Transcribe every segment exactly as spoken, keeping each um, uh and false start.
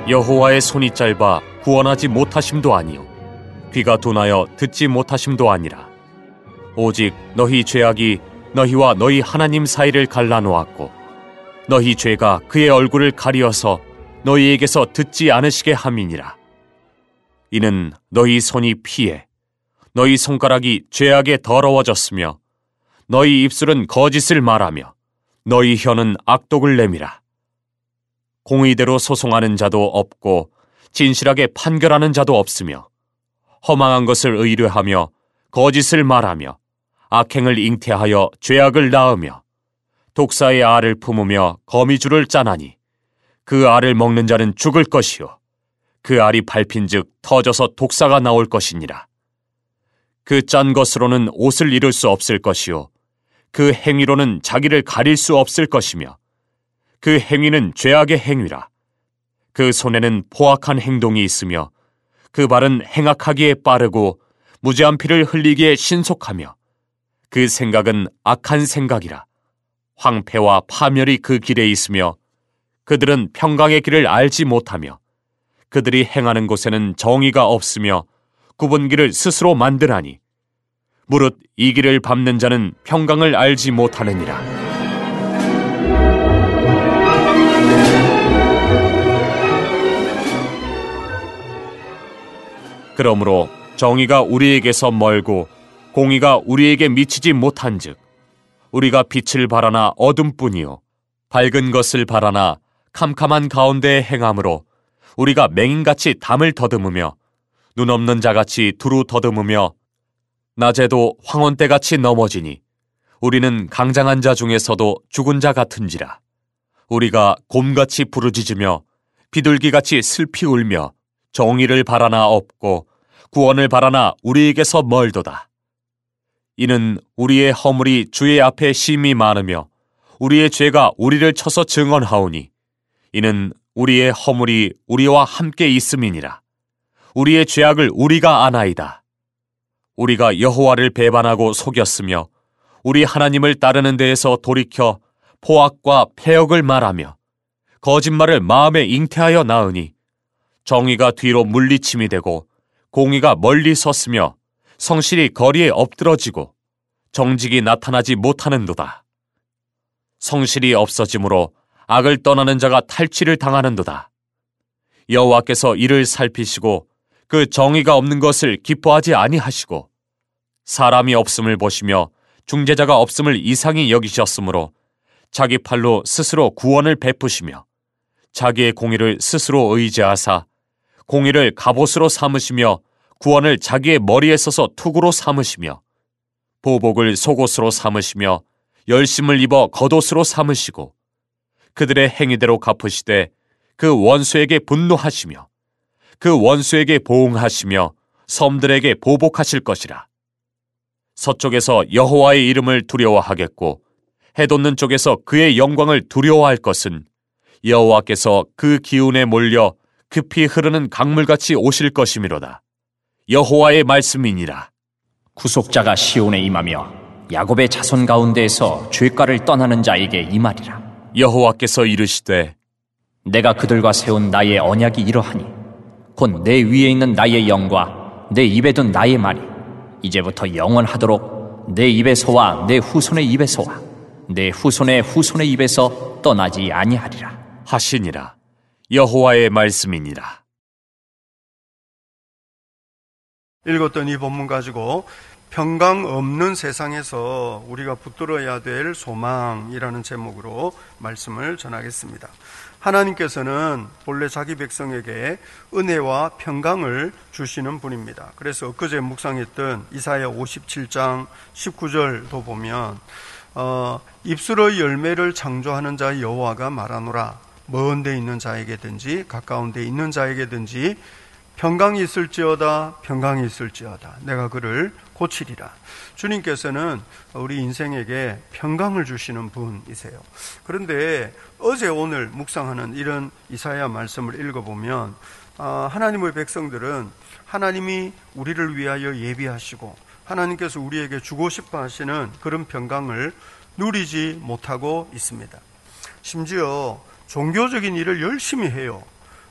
여호와의 손이 짧아 구원하지 못하심도 아니요 귀가 둔하여 듣지 못하심도 아니라 오직 너희 죄악이 너희와 너희 하나님 사이를 갈라놓았고 너희 죄가 그의 얼굴을 가리어서 너희에게서 듣지 않으시게 함이니라. 이는 너희 손이 피해 너희 손가락이 죄악에 더러워졌으며 너희 입술은 거짓을 말하며 너희 혀는 악독을 내밀어 공의대로 소송하는 자도 없고 진실하게 판결하는 자도 없으며 허망한 것을 의뢰하며 거짓을 말하며 악행을 잉태하여 죄악을 낳으며 독사의 알을 품으며 거미줄을 짜나니 그 알을 먹는 자는 죽을 것이요 그 알이 밟힌즉 터져서 독사가 나올 것이니라. 그 짠 것으로는 옷을 이룰 수 없을 것이요 그 행위로는 자기를 가릴 수 없을 것이며 그 행위는 죄악의 행위라. 그 손에는 포악한 행동이 있으며 그 발은 행악하기에 빠르고 무죄한 피를 흘리기에 신속하며 그 생각은 악한 생각이라. 황폐와 파멸이 그 길에 있으며 그들은 평강의 길을 알지 못하며 그들이 행하는 곳에는 정의가 없으며 굽은 길을 스스로 만드나니 무릇 이 길을 밟는 자는 평강을 알지 못하느니라. 그러므로 정의가 우리에게서 멀고 공의가 우리에게 미치지 못한즉 우리가 빛을 바라나 어둠뿐이요 밝은 것을 바라나 캄캄한 가운데에 행함으로 우리가 맹인같이 담을 더듬으며 눈 없는 자같이 두루 더듬으며 낮에도 황혼때같이 넘어지니 우리는 강장한 자 중에서도 죽은 자 같은지라. 우리가 곰같이 부르짖으며 비둘기같이 슬피 울며 정의를 바라나 없고 구원을 바라나 우리에게서 멀도다. 이는 우리의 허물이 주의 앞에 심히 많으며 우리의 죄가 우리를 쳐서 증언하오니 이는 우리의 허물이 우리와 함께 있음이니라. 우리의 죄악을 우리가 아나이다. 우리가 여호와를 배반하고 속였으며 우리 하나님을 따르는 데에서 돌이켜 포악과 패역을 말하며 거짓말을 마음에 잉태하여 낳으니 정의가 뒤로 물리침이 되고 공의가 멀리 섰으며 성실이 거리에 엎드러지고 정직이 나타나지 못하는도다. 성실이 없어지므로 악을 떠나는 자가 탈취를 당하는도다. 여호와께서 이를 살피시고 그 정의가 없는 것을 기뻐하지 아니하시고 사람이 없음을 보시며 중재자가 없음을 이상히 여기셨으므로 자기 팔로 스스로 구원을 베푸시며 자기의 공의를 스스로 의지하사 공의를 갑옷으로 삼으시며 구원을 자기의 머리에 써서 투구로 삼으시며 보복을 속옷으로 삼으시며 열심을 입어 겉옷으로 삼으시고 그들의 행위대로 갚으시되 그 원수에게 분노하시며 그 원수에게 보응하시며 섬들에게 보복하실 것이라. 서쪽에서 여호와의 이름을 두려워하겠고 해돋는 쪽에서 그의 영광을 두려워할 것은 여호와께서 그 기운에 몰려 급히 흐르는 강물같이 오실 것이미로다. 여호와의 말씀이니라. 구속자가 시온에 임하며 야곱의 자손 가운데에서 죄가를 떠나는 자에게 임하리라. 여호와께서 이르시되 내가 그들과 세운 나의 언약이 이러하니 곧 내 위에 있는 나의 영과 내 입에 둔 나의 말이 이제부터 영원하도록 내 입에서와 내 후손의 입에서와 내 후손의 후손의 입에서 떠나지 아니하리라 하시니라. 여호와의 말씀이니라. 읽었던 이 본문 가지고 평강 없는 세상에서 우리가 붙들어야 될 소망이라는 제목으로 말씀을 전하겠습니다. 하나님께서는 본래 자기 백성에게 은혜와 평강을 주시는 분입니다. 그래서 엊그제 묵상했던 이사야 오십칠 장 십구 절도 보면 어, 입술의 열매를 창조하는 자 여호와가 말하노라. 먼 데 있는 자에게든지 가까운 데 있는 자에게든지 평강이 있을지어다 평강이 있을지어다 내가 그를 고치리라. 주님께서는 우리 인생에게 평강을 주시는 분이세요. 그런데 어제 오늘 묵상하는 이런 이사야 말씀을 읽어보면 하나님의 백성들은 하나님이 우리를 위하여 예비하시고 하나님께서 우리에게 주고 싶어 하시는 그런 평강을 누리지 못하고 있습니다. 심지어 종교적인 일을 열심히 해요.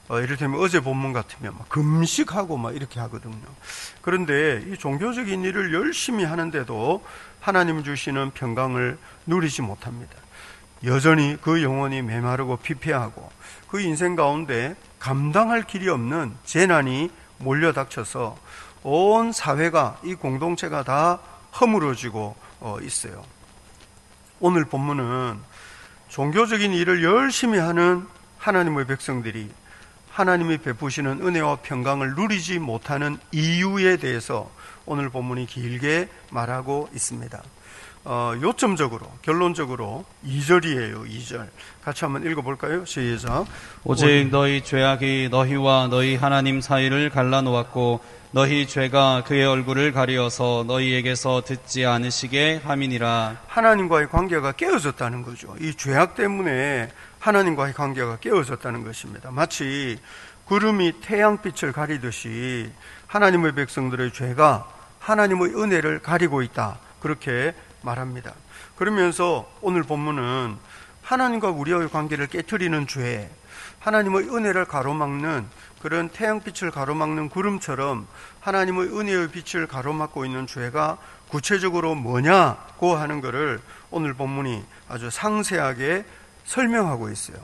어, 이를테면 어제 본문 같으면 막 금식하고 막 이렇게 하거든요. 그런데 이 종교적인 일을 열심히 하는데도 하나님 주시는 평강을 누리지 못합니다. 여전히 그 영혼이 메마르고 피폐하고 그 인생 가운데 감당할 길이 없는 재난이 몰려닥쳐서 온 사회가, 이 공동체가 다 허물어지고 있어요. 오늘 본문은 종교적인 일을 열심히 하는 하나님의 백성들이 하나님이 베푸시는 은혜와 평강을 누리지 못하는 이유에 대해서 오늘 본문이 길게 말하고 있습니다. 어, 요점적으로, 결론적으로 이 절이에요. 이 절 같이 한번 읽어볼까요? 시작. 오직 너희 죄악이 너희와 너희 하나님 사이를 갈라놓았고 너희 죄가 그의 얼굴을 가리어서 너희에게서 듣지 않으시게 함이니라. 하나님과의 관계가 깨어졌다는 거죠. 이 죄악 때문에 하나님과의 관계가 깨어졌다는 것입니다. 마치 구름이 태양빛을 가리듯이 하나님의 백성들의 죄가 하나님의 은혜를 가리고 있다, 그렇게 말합니다. 그러면서 오늘 본문은 하나님과 우리의 관계를 깨트리는 죄, 하나님의 은혜를 가로막는 그런 태양빛을 가로막는 구름처럼 하나님의 은혜의 빛을 가로막고 있는 죄가 구체적으로 뭐냐고 하는 것을 오늘 본문이 아주 상세하게 설명하고 있어요.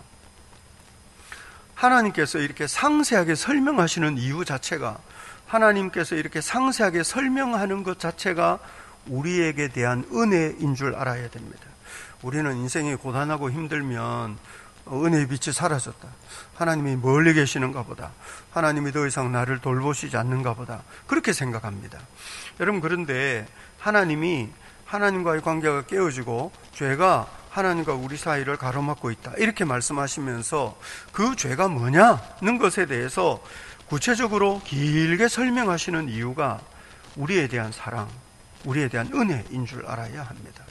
하나님께서 이렇게 상세하게 설명하시는 이유 자체가, 하나님께서 이렇게 상세하게 설명하는 것 자체가 우리에게 대한 은혜인 줄 알아야 됩니다. 우리는 인생이 고단하고 힘들면 은혜의 빛이 사라졌다, 하나님이 멀리 계시는가 보다, 하나님이 더 이상 나를 돌보시지 않는가 보다, 그렇게 생각합니다. 여러분, 그런데 하나님이, 하나님과의 관계가 깨어지고 죄가 하나님과 우리 사이를 가로막고 있다, 이렇게 말씀하시면서 그 죄가 뭐냐는 것에 대해서 구체적으로 길게 설명하시는 이유가 우리에 대한 사랑, 우리에 대한 은혜인 줄 알아야 합니다.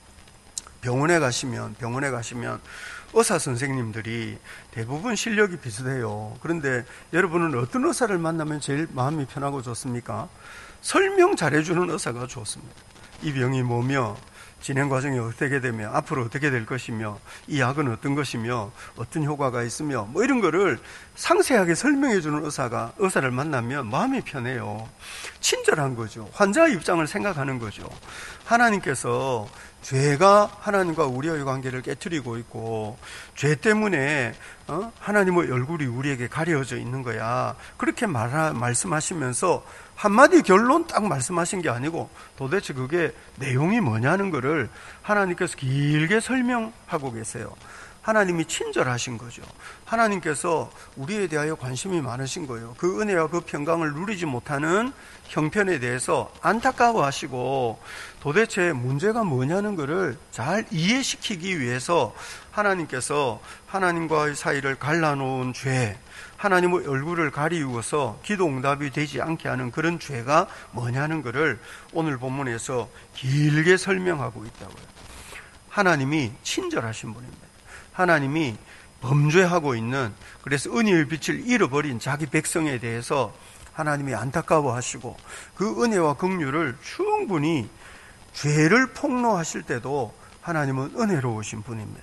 병원에 가시면 병원에 가시면 의사 선생님들이 대부분 실력이 비슷해요. 그런데 여러분은 어떤 의사를 만나면 제일 마음이 편하고 좋습니까? 설명 잘해주는 의사가 좋습니다. 이 병이 뭐며, 진행 과정이 어떻게 되며, 앞으로 어떻게 될 것이며, 이 약은 어떤 것이며, 어떤 효과가 있으며, 뭐 이런 거를 상세하게 설명해 주는 의사가, 의사를 만나면 마음이 편해요. 친절한 거죠. 환자의 입장을 생각하는 거죠. 하나님께서 죄가 하나님과 우리의 관계를 깨트리고 있고, 죄 때문에 어? 하나님의 얼굴이 우리에게 가려져 있는 거야, 그렇게 말하, 말씀하시면서 한마디 결론 딱 말씀하신 게 아니고 도대체 그게 내용이 뭐냐는 거를 하나님께서 길게 설명하고 계세요. 하나님이 친절하신 거죠. 하나님께서 우리에 대하여 관심이 많으신 거예요. 그 은혜와 그 평강을 누리지 못하는 형편에 대해서 안타까워하시고 도대체 문제가 뭐냐는 것을 잘 이해시키기 위해서 하나님께서 하나님과의 사이를 갈라놓은 죄, 하나님의 얼굴을 가리우어서 기도 응답이 되지 않게 하는 그런 죄가 뭐냐는 것을 오늘 본문에서 길게 설명하고 있다고요. 하나님이 친절하신 분입니다. 하나님이 범죄하고 있는, 그래서 은혜의 빛을 잃어버린 자기 백성에 대해서 하나님이 안타까워하시고 그 은혜와 긍휼을 충분히 죄를 폭로하실 때도 하나님은 은혜로우신 분입니다.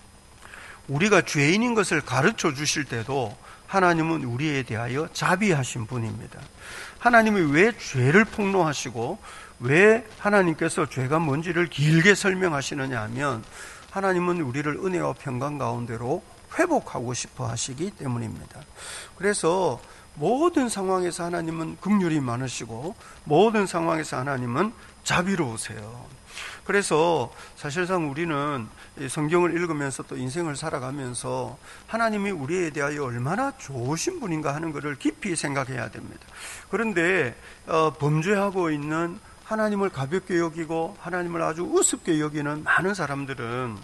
우리가 죄인인 것을 가르쳐 주실 때도 하나님은 우리에 대하여 자비하신 분입니다. 하나님이 왜 죄를 폭로하시고 왜 하나님께서 죄가 뭔지를 길게 설명하시느냐 하면 하나님은 우리를 은혜와 평강 가운데로 회복하고 싶어 하시기 때문입니다. 그래서 모든 상황에서 하나님은 긍휼이 많으시고 모든 상황에서 하나님은 자비로우세요. 그래서 사실상 우리는 성경을 읽으면서 또 인생을 살아가면서 하나님이 우리에 대하여 얼마나 좋으신 분인가 하는 것을 깊이 생각해야 됩니다. 그런데 어, 범죄하고 있는 하나님을 가볍게 여기고 하나님을 아주 우습게 여기는 많은 사람들은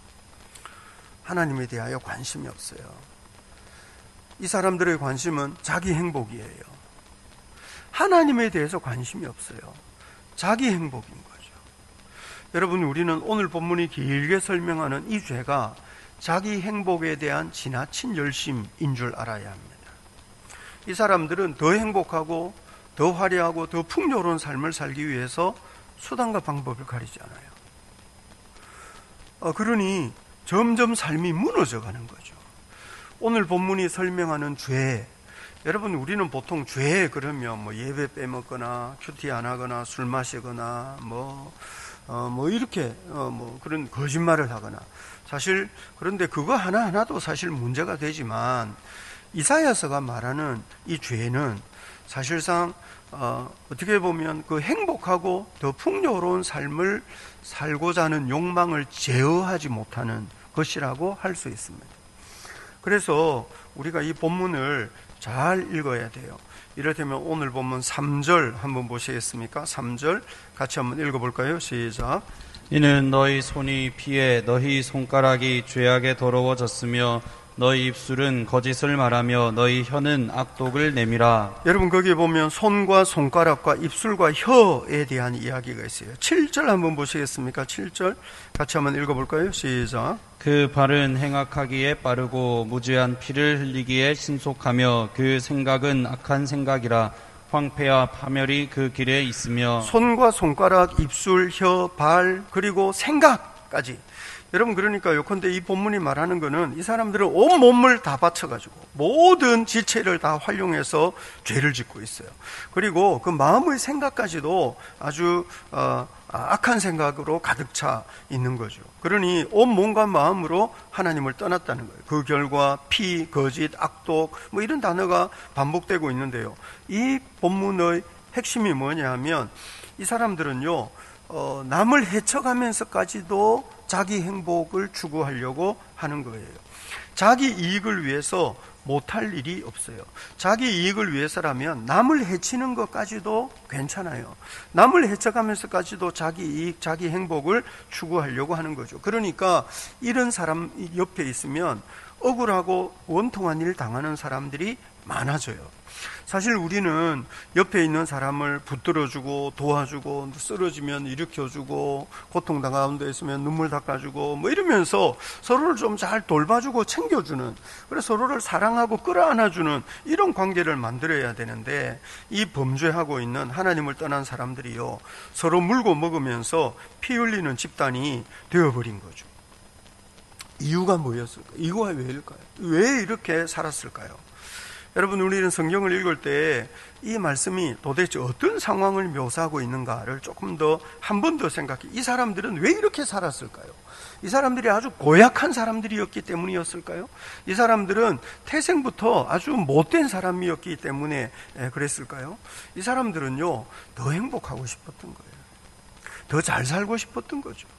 하나님에 대하여 관심이 없어요. 이 사람들의 관심은 자기 행복이에요. 하나님에 대해서 관심이 없어요. 자기 행복인 거죠. 여러분, 우리는 오늘 본문이 길게 설명하는 이 죄가 자기 행복에 대한 지나친 열심인 줄 알아야 합니다. 이 사람들은 더 행복하고 더 화려하고 더 풍요로운 삶을 살기 위해서 수단과 방법을 가리지 않아요. 어, 그러니 점점 삶이 무너져가는 거죠. 오늘 본문이 설명하는 죄, 여러분 우리는 보통 죄 그러면 뭐 예배 빼먹거나 큐티 안 하거나 술 마시거나 뭐, 어, 뭐 이렇게 어, 뭐 그런 거짓말을 하거나, 사실 그런데 그거 하나하나도 사실 문제가 되지만 이사야서가 말하는 이 죄는 사실상 어, 어떻게 보면 그 행복하고 더 풍요로운 삶을 살고자 하는 욕망을 제어하지 못하는 것이라고 할 수 있습니다. 그래서 우리가 이 본문을 잘 읽어야 돼요. 이를테면 오늘 본문 삼 절 한번 보시겠습니까? 삼 절 같이 한번 읽어볼까요? 시작. 이는 너희 손이 피해 너희 손가락이 죄악에 더러워졌으며 너희 입술은 거짓을 말하며 너희 혀는 악독을 내밀어. 여러분 거기에 보면 손과 손가락과 입술과 혀에 대한 이야기가 있어요. 칠 절 한번 보시겠습니까? 칠 절 같이 한번 읽어볼까요? 시작. 그 발은 행악하기에 빠르고 무죄한 피를 흘리기에 신속하며 그 생각은 악한 생각이라. 황폐와 파멸이 그 길에 있으며. 손과 손가락, 입술, 혀, 발, 그리고 생각까지. 여러분 그러니까 요컨대 이 본문이 말하는 거는 이 사람들은 온 몸을 다 바쳐가지고 모든 지체를 다 활용해서 죄를 짓고 있어요. 그리고 그 마음의 생각까지도 아주 어, 악한 생각으로 가득 차 있는 거죠. 그러니 온 몸과 마음으로 하나님을 떠났다는 거예요. 그 결과 피, 거짓, 악독 뭐 이런 단어가 반복되고 있는데요. 이 본문의 핵심이 뭐냐 하면 이 사람들은요 어, 남을 해쳐가면서까지도 자기 행복을 추구하려고 하는 거예요. 자기 이익을 위해서 못할 일이 없어요. 자기 이익을 위해서라면 남을 해치는 것까지도 괜찮아요. 남을 해쳐가면서까지도 자기 이익, 자기 행복을 추구하려고 하는 거죠. 그러니까 이런 사람 옆에 있으면 억울하고 원통한 일 당하는 사람들이 많아져요. 사실 우리는 옆에 있는 사람을 붙들어주고 도와주고 쓰러지면 일으켜주고 고통당하는 데 있으면 눈물 닦아주고 뭐 이러면서 서로를 좀 잘 돌봐주고 챙겨주는, 그래서 서로를 사랑하고 끌어안아주는 이런 관계를 만들어야 되는데 이 범죄하고 있는 하나님을 떠난 사람들이요 서로 물고 먹으면서 피 흘리는 집단이 되어버린 거죠. 이유가 뭐였을까요? 이유가 왜일까요? 왜 이렇게 살았을까요? 여러분 우리는 성경을 읽을 때 이 말씀이 도대체 어떤 상황을 묘사하고 있는가를 조금 더 한 번 더 생각해. 이 사람들은 왜 이렇게 살았을까요? 이 사람들이 아주 고약한 사람들이었기 때문이었을까요? 이 사람들은 태생부터 아주 못된 사람이었기 때문에 그랬을까요? 이 사람들은요 더 행복하고 싶었던 거예요. 더 잘 살고 싶었던 거죠.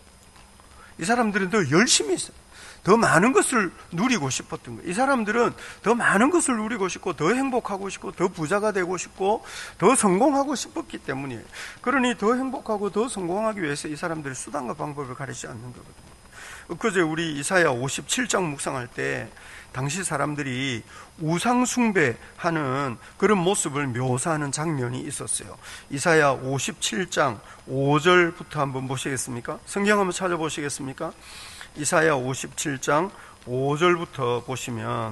이 사람들은 더 열심히 했어요. 더 많은 것을 누리고 싶었던 거예요. 이 사람들은 더 많은 것을 누리고 싶고 더 행복하고 싶고 더 부자가 되고 싶고 더 성공하고 싶었기 때문이에요. 그러니 더 행복하고 더 성공하기 위해서 이 사람들이 수단과 방법을 가리지 않는 거거든요. 그제 우리 이사야 오십칠 장 묵상할 때 당시 사람들이 우상 숭배하는 그런 모습을 묘사하는 장면이 있었어요. 이사야 오십칠 장 오 절부터 한번 보시겠습니까? 성경 한번 찾아보시겠습니까? 이사야 오십칠 장 오 절부터 보시면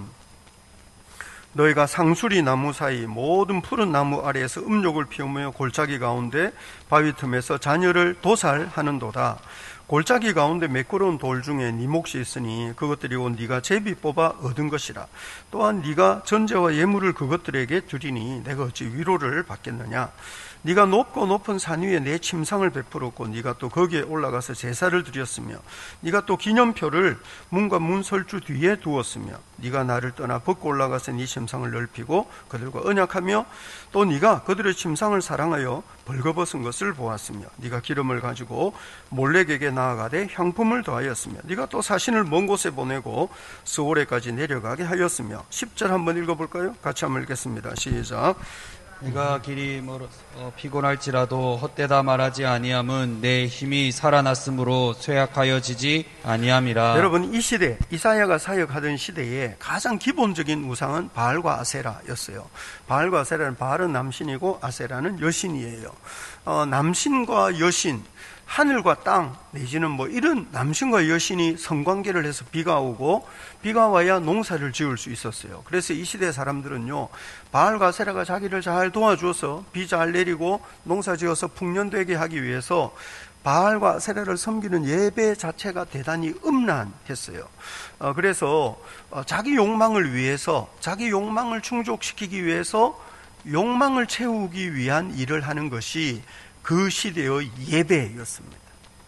너희가 상수리 나무 사이 모든 푸른 나무 아래에서 음욕을 피우며 골짜기 가운데 바위 틈에서 자녀를 도살하는도다. 골짜기 가운데 매끄러운 돌 중에 네 몫이 있으니 그것들이 곧 네가 제비 뽑아 얻은 것이라. 또한 네가 전제와 예물을 그것들에게 드리니 내가 어찌 위로를 받겠느냐. 네가 높고 높은 산 위에 내 침상을 베풀었고 네가 또 거기에 올라가서 제사를 드렸으며 네가 또 기념표를 문과 문설주 뒤에 두었으며 네가 나를 떠나 벗고 올라가서 네 침상을 넓히고 그들과 언약하며 또 네가 그들의 침상을 사랑하여 벌거벗은 것을 보았으며 네가 기름을 가지고 몰렉에게 나아가되 향품을 더하였으며 네가 또 사신을 먼 곳에 보내고 스오레까지 내려가게 하였으며. 십 절 한번 읽어볼까요? 같이 한번 읽겠습니다. 시작. 네가 길이 멀어 어, 피곤할지라도 헛되다 말하지 아니함은 내 힘이 살아났으므로 쇠약하여지지 아니함이라. 여러분 이 시대 이사야가 사역하던 시대에 가장 기본적인 우상은 바알과 아세라였어요. 바알과 아세라는 바알은 남신이고 아세라는 여신이에요. 어, 남신과 여신, 하늘과 땅 내지는 뭐 이런 남신과 여신이 성관계를 해서 비가 오고 비가 와야 농사를 지을 수 있었어요. 그래서 이 시대 사람들은요 바알과 아세라가 자기를 잘 도와줘서 비 잘 내리고 농사 지어서 풍년되게 하기 위해서 바알과 아세라를 섬기는 예배 자체가 대단히 음란했어요. 어, 그래서 어, 자기 욕망을 위해서, 자기 욕망을 충족시키기 위해서 욕망을 채우기 위한 일을 하는 것이 그 시대의 예배였습니다.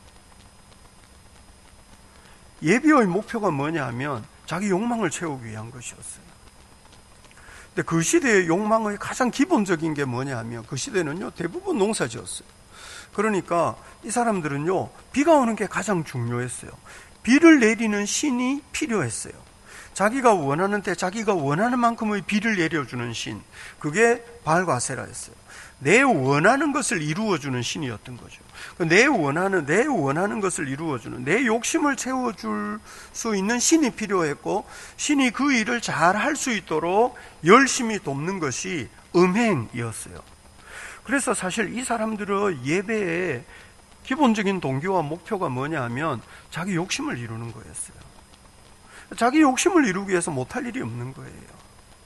예배의 목표가 뭐냐 하면 자기 욕망을 채우기 위한 것이었어요. 근데 그 시대의 욕망의 가장 기본적인 게 뭐냐 하면 그 시대는요, 대부분 농사지었어요. 그러니까 이 사람들은요, 비가 오는 게 가장 중요했어요. 비를 내리는 신이 필요했어요. 자기가 원하는 때 자기가 원하는 만큼의 비를 내려주는 신, 그게 바알과 아세라였어요. 내 원하는 것을 이루어주는 신이었던 거죠. 내 원하는, 내 원하는 것을 이루어주는, 내 욕심을 채워줄 수 있는 신이 필요했고, 신이 그 일을 잘 할 수 있도록 열심히 돕는 것이 음행이었어요. 그래서 사실 이 사람들의 예배의 기본적인 동기와 목표가 뭐냐 하면 자기 욕심을 이루는 거였어요. 자기 욕심을 이루기 위해서 못할 일이 없는 거예요.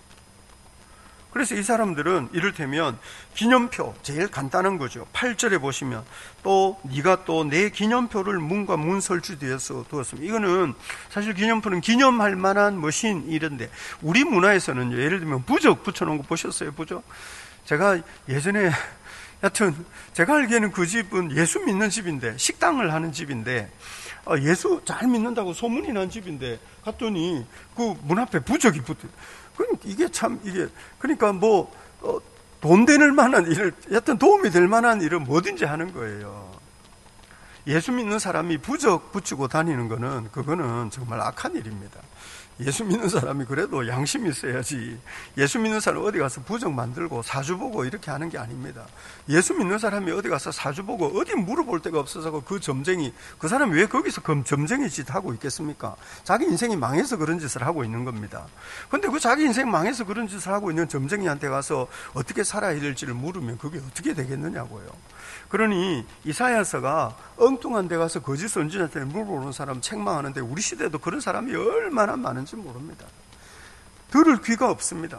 그래서 이 사람들은 이를테면 기념표, 제일 간단한 거죠. 팔 절에 보시면 또 네가 또 내 기념표를 문과 문 설주 뒤에서 두었습니다. 이거는 사실 기념표는 기념할 만한 머신 이런데, 우리 문화에서는 예를 들면 부적 붙여놓은 거 보셨어요? 부적? 제가 예전에 여튼 제가 알기에는 그 집은 예수 믿는 집인데, 식당을 하는 집인데, 예수 잘 믿는다고 소문이 난 집인데 갔더니 그 문 앞에 부적이 붙어. 그러니까 이게 참 이게 그러니까 뭐 돈 되는 만한 일을, 여튼 도움이 될 만한 일은 뭐든지 하는 거예요. 예수 믿는 사람이 부적 붙이고 다니는 거는 그거는 정말 악한 일입니다. 예수 믿는 사람이 그래도 양심이 있어야지. 예수 믿는 사람이 어디 가서 부적 만들고 사주 보고 이렇게 하는 게 아닙니다. 예수 믿는 사람이 어디 가서 사주 보고 어디 물어볼 데가 없어서 그 점쟁이, 그 사람이 왜 거기서 그 점쟁이 짓 하고 있겠습니까? 자기 인생이 망해서 그런 짓을 하고 있는 겁니다. 그런데 그 자기 인생 망해서 그런 짓을 하고 있는 점쟁이한테 가서 어떻게 살아야 될지를 물으면 그게 어떻게 되겠느냐고요. 그러니 이사야서가 엉뚱한 데 가서 거짓 선지자한테 물어보는 사람 책망하는데, 우리 시대에도 그런 사람이 얼마나 많은지 모릅니다. 들을 귀가 없습니다.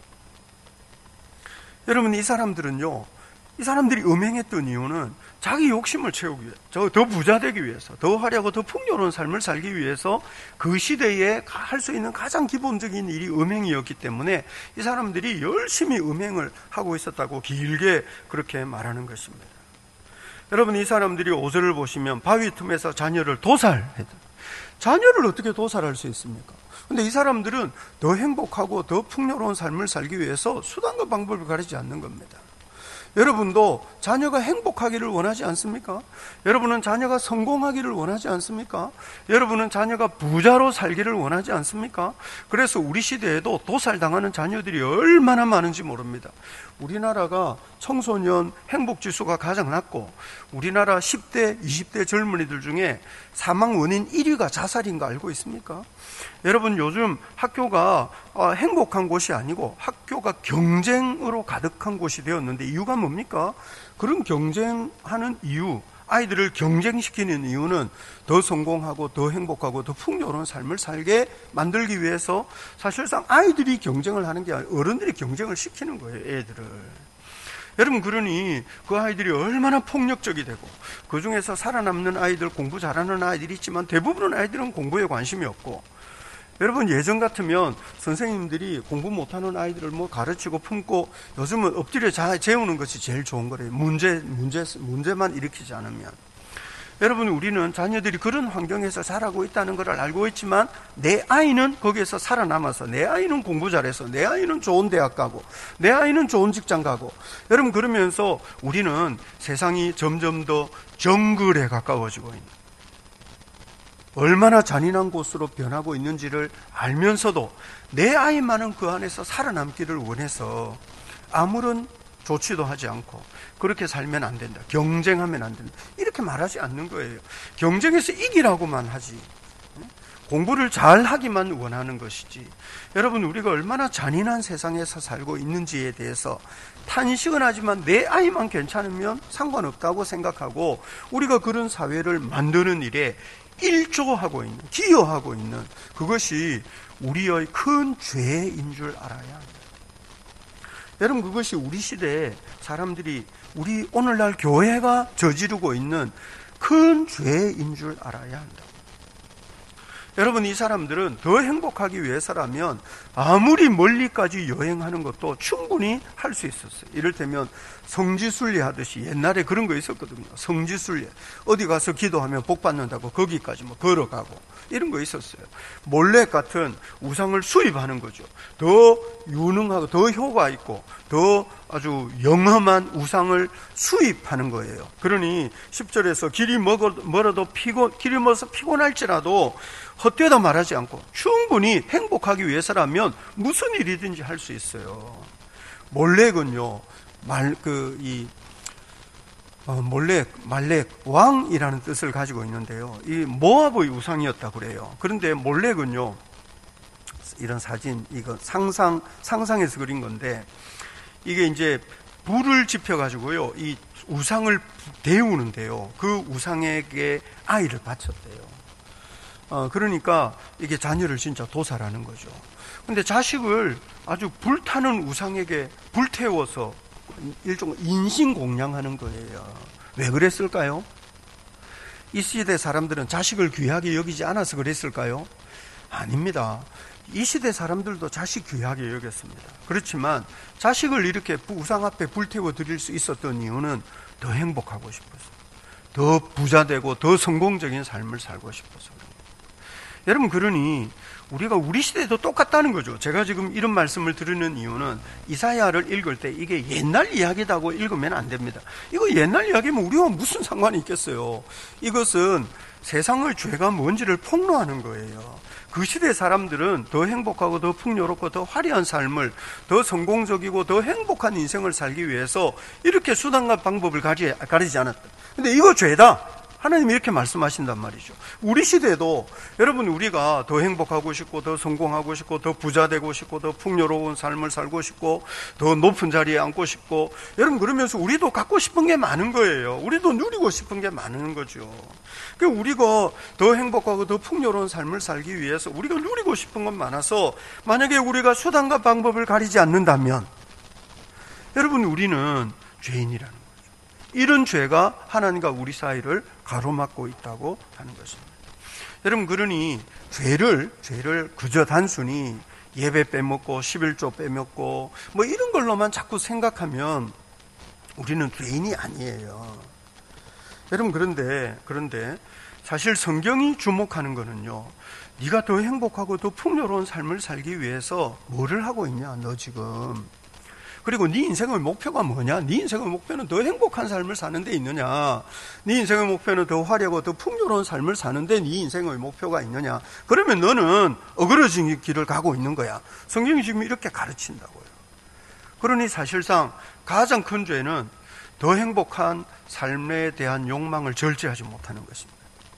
여러분, 이 사람들은요, 이 사람들이 음행했던 이유는 자기 욕심을 채우기 위해, 더 부자 되기 위해서, 더 화려하고 더 풍요로운 삶을 살기 위해서 그 시대에 할 수 있는 가장 기본적인 일이 음행이었기 때문에 이 사람들이 열심히 음행을 하고 있었다고 길게 그렇게 말하는 것입니다. 여러분, 이 사람들이 오 절을 보시면 바위 틈에서 자녀를 도살했다. 자녀를 어떻게 도살할 수 있습니까? 근데 이 사람들은 더 행복하고 더 풍요로운 삶을 살기 위해서 수단과 방법을 가리지 않는 겁니다. 여러분도 자녀가 행복하기를 원하지 않습니까? 여러분은 자녀가 성공하기를 원하지 않습니까? 여러분은 자녀가 부자로 살기를 원하지 않습니까? 그래서 우리 시대에도 도살당하는 자녀들이 얼마나 많은지 모릅니다. 우리나라가 청소년 행복지수가 가장 낮고, 우리나라 십 대, 이십 대 젊은이들 중에 사망 원인 일 위가 자살인 거 알고 있습니까? 여러분, 요즘 학교가 행복한 곳이 아니고 학교가 경쟁으로 가득한 곳이 되었는데, 이유가 뭡니까? 그런 경쟁하는 이유, 아이들을 경쟁시키는 이유는 더 성공하고 더 행복하고 더 풍요로운 삶을 살게 만들기 위해서 사실상 아이들이 경쟁을 하는 게 아니라 어른들이 경쟁을 시키는 거예요, 애들을. 여러분, 그러니 그 아이들이 얼마나 폭력적이 되고, 그 중에서 살아남는 아이들, 공부 잘하는 아이들이 있지만 대부분의 아이들은 공부에 관심이 없고, 여러분, 예전 같으면 선생님들이 공부 못하는 아이들을 뭐 가르치고 품고, 요즘은 엎드려 재우는 것이 제일 좋은 거래요. 문제, 문제, 문제만 일으키지 않으면. 여러분, 우리는 자녀들이 그런 환경에서 자라고 있다는 걸 알고 있지만, 내 아이는 거기에서 살아남아서, 내 아이는 공부 잘해서, 내 아이는 좋은 대학 가고, 내 아이는 좋은 직장 가고, 여러분, 그러면서 우리는 세상이 점점 더 정글에 가까워지고 있는, 얼마나 잔인한 곳으로 변하고 있는지를 알면서도 내 아이만은 그 안에서 살아남기를 원해서 아무런 조치도 하지 않고 그렇게 살면 안 된다, 경쟁하면 안 된다, 이렇게 말하지 않는 거예요. 경쟁에서 이기라고만 하지, 공부를 잘 하기만 원하는 것이지. 여러분, 우리가 얼마나 잔인한 세상에서 살고 있는지에 대해서 탄식은 하지만 내 아이만 괜찮으면 상관없다고 생각하고, 우리가 그런 사회를 만드는 일에 일조하고 있는, 기여하고 있는, 그것이 우리의 큰 죄인 줄 알아야 합니다. 여러분, 그것이 우리 시대에 사람들이, 우리 오늘날 교회가 저지르고 있는 큰 죄인 줄 알아야 한다. 여러분, 이 사람들은 더 행복하기 위해서라면 아무리 멀리까지 여행하는 것도 충분히 할 수 있었어요. 이를테면 성지순례 하듯이 옛날에 그런 거 있었거든요. 성지순례. 어디 가서 기도하면 복 받는다고 거기까지 뭐 걸어가고 이런 거 있었어요. 몰래 같은 우상을 수입하는 거죠. 더 유능하고 더 효과 있고 더 아주 영험한 우상을 수입하는 거예요. 그러니 십 절에서 길이 멀어도 피곤, 길이 멀어서 피곤할지라도 헛되다 말하지 않고 충분히 행복하기 위해서라면 무슨 일이든지 할 수 있어요. 몰렉은요, 말, 그, 이, 어, 몰렉, 말렉, 왕이라는 뜻을 가지고 있는데요. 이 모압의 우상이었다 그래요. 그런데 몰렉은요, 이런 사진, 이거 상상, 상상해서 그린 건데, 이게 이제 불을 지펴가지고요, 이 우상을 데우는데요. 그 우상에게 아이를 바쳤대요. 어, 그러니까 이게 자녀를 진짜 도살하는 거죠. 근데 자식을 아주 불타는 우상에게 불태워서 일종의 인신공양하는 거예요. 왜 그랬을까요? 이 시대 사람들은 자식을 귀하게 여기지 않아서 그랬을까요? 아닙니다. 이 시대 사람들도 자식 귀하게 여겼습니다. 그렇지만 자식을 이렇게 우상 앞에 불태워 드릴 수 있었던 이유는 더 행복하고 싶어서, 더 부자되고 더 성공적인 삶을 살고 싶어서. 여러분, 그러니 우리가 우리 시대도 똑같다는 거죠. 제가 지금 이런 말씀을 드리는 이유는 이사야를 읽을 때 이게 옛날 이야기다고 읽으면 안 됩니다. 이거 옛날 이야기면 우리와 무슨 상관이 있겠어요. 이것은 세상의 죄가 뭔지를 폭로하는 거예요. 그 시대 사람들은 더 행복하고 더 풍요롭고 더 화려한 삶을, 더 성공적이고 더 행복한 인생을 살기 위해서 이렇게 수단과 방법을 가지, 가리지 않았다. 근데 이거 죄다. 하나님이 이렇게 말씀하신단 말이죠. 우리 시대도 여러분, 우리가 더 행복하고 싶고 더 성공하고 싶고 더 부자 되고 싶고 더 풍요로운 삶을 살고 싶고 더 높은 자리에 앉고 싶고, 여러분, 그러면서 우리도 갖고 싶은 게 많은 거예요. 우리도 누리고 싶은 게 많은 거죠. 그러니까 우리가 더 행복하고 더 풍요로운 삶을 살기 위해서 우리가 누리고 싶은 건 많아서, 만약에 우리가 수단과 방법을 가리지 않는다면 여러분, 우리는 죄인이라는 거예요. 이런 죄가 하나님과 우리 사이를 가로막고 있다고 하는 것입니다. 여러분, 그러니 죄를 죄를 그저 단순히 예배 빼먹고 십일조 빼먹고 뭐 이런 걸로만 자꾸 생각하면 우리는 죄인이 아니에요. 여러분, 그런데 그런데 사실 성경이 주목하는 거는요, 네가 더 행복하고 더 풍요로운 삶을 살기 위해서 뭐를 하고 있냐, 너 지금. 그리고 네 인생의 목표가 뭐냐? 네 인생의 목표는 더 행복한 삶을 사는 데 있느냐? 네 인생의 목표는 더 화려하고 더 풍요로운 삶을 사는데 네 인생의 목표가 있느냐? 그러면 너는 어그러진 길을 가고 있는 거야. 성경이 지금 이렇게 가르친다고요. 그러니 사실상 가장 큰 죄는 더 행복한 삶에 대한 욕망을 절제하지 못하는 것입니다.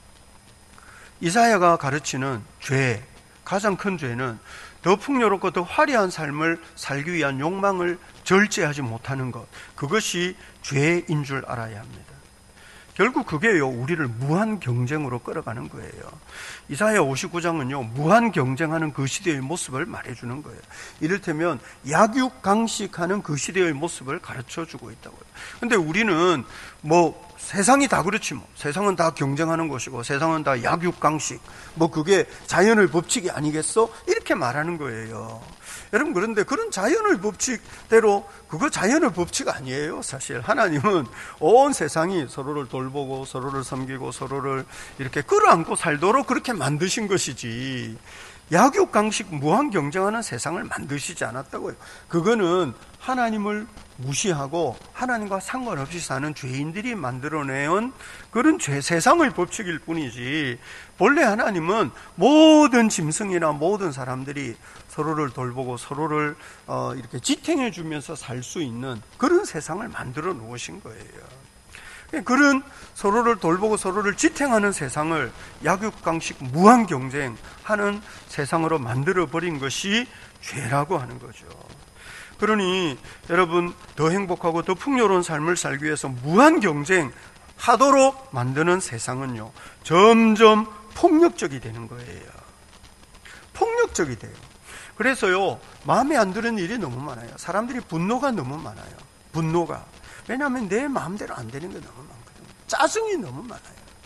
이사야가 가르치는 죄, 가장 큰 죄는 더 풍요롭고 더 화려한 삶을 살기 위한 욕망을 절제하지 못하는 것, 그것이 죄인 줄 알아야 합니다. 결국 그게요, 우리를 무한 경쟁으로 끌어가는 거예요. 이사야 오십구 장은요, 무한 경쟁하는 그 시대의 모습을 말해주는 거예요. 이를테면 약육강식하는 그 시대의 모습을 가르쳐주고 있다고요. 근데 우리는 뭐 세상이 다 그렇지 뭐. 세상은 다 경쟁하는 것이고 세상은 다 약육강식, 뭐 그게 자연의 법칙이 아니겠어? 이렇게 말하는 거예요. 여러분, 그런데 그런 자연의 법칙대로 그거 자연의 법칙 아니에요. 사실 하나님은 온 세상이 서로를 돌보고 서로를 섬기고 서로를 이렇게 끌어안고 살도록 그렇게 만드신 것이지, 약육강식 무한 경쟁하는 세상을 만드시지 않았다고요. 그거는 하나님을 무시하고 하나님과 상관없이 사는 죄인들이 만들어내온 그런 죄, 세상의 법칙일 뿐이지, 본래 하나님은 모든 짐승이나 모든 사람들이 서로를 돌보고 서로를 어, 이렇게 지탱해 주면서 살 수 있는 그런 세상을 만들어 놓으신 거예요. 그런 서로를 돌보고 서로를 지탱하는 세상을 약육강식 무한 경쟁하는 세상으로 만들어버린 것이 죄라고 하는 거죠. 그러니 여러분, 더 행복하고 더 풍요로운 삶을 살기 위해서 무한 경쟁하도록 만드는 세상은요, 점점 폭력적이 되는 거예요. 폭력적이 돼요. 그래서요, 마음에 안 드는 일이 너무 많아요. 사람들이 분노가 너무 많아요. 분노가. 왜냐하면 내 마음대로 안 되는 게 너무 많거든요. 짜증이 너무 많아요.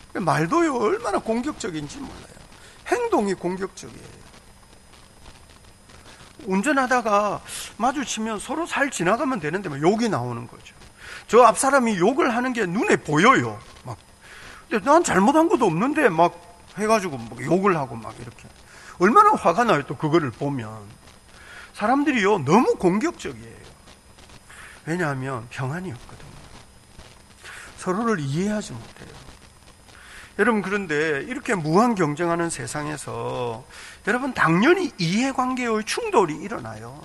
말도요 얼마나 공격적인지 몰라요. 행동이 공격적이에요. 운전하다가 마주치면 서로 살 지나가면 되는데 막 욕이 나오는 거죠. 저 앞 사람이 욕을 하는 게 눈에 보여요. 막, 근데 난 잘못한 것도 없는데 막 해가지고 막 욕을 하고 막 이렇게 얼마나 화가 나요. 또 그거를 보면 사람들이요 너무 공격적이에요. 왜냐하면 평안이 없거든요. 서로를 이해하지 못해요. 여러분, 그런데 이렇게 무한 경쟁하는 세상에서 여러분 당연히 이해관계의 충돌이 일어나요.